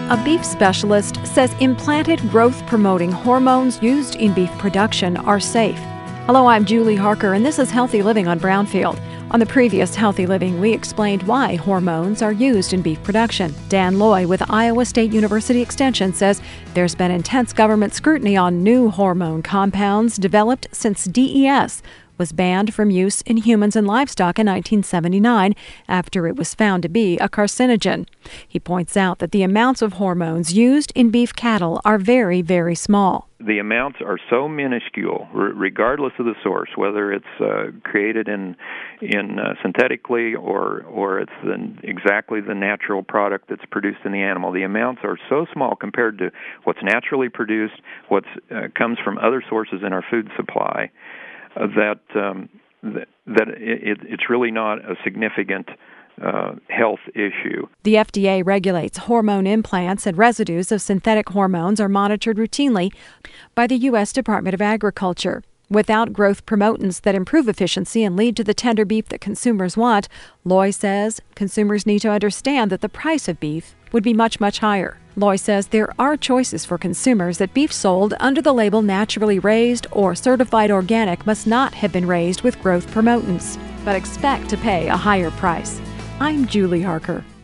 A beef specialist says implanted growth-promoting hormones used in beef production are safe. Hello, I'm Julie Harker, and this is Healthy Living on Brownfield. On the previous Healthy Living, we explained why hormones are used in beef production. Dan Loy with Iowa State University Extension says there's been intense government scrutiny on new hormone compounds developed since DES was banned from use in humans and livestock in 1979 after it was found to be a carcinogen. He points out that the amounts of hormones used in beef cattle are very, very small. The amounts are so minuscule, regardless of the source, whether it's created in synthetically or it's exactly the natural product that's produced in the animal. The amounts are so small compared to what's naturally produced, what comes from other sources in our food supply, that it's really not a significant health issue. The FDA regulates hormone implants, and residues of synthetic hormones are monitored routinely by the U.S. Department of Agriculture. Without growth promotants that improve efficiency and lead to the tender beef that consumers want, Loy says consumers need to understand that the price of beef would be much, much higher. Loy says there are choices for consumers that beef sold under the label naturally raised or certified organic must not have been raised with growth promotants, but expect to pay a higher price. I'm Julie Harker.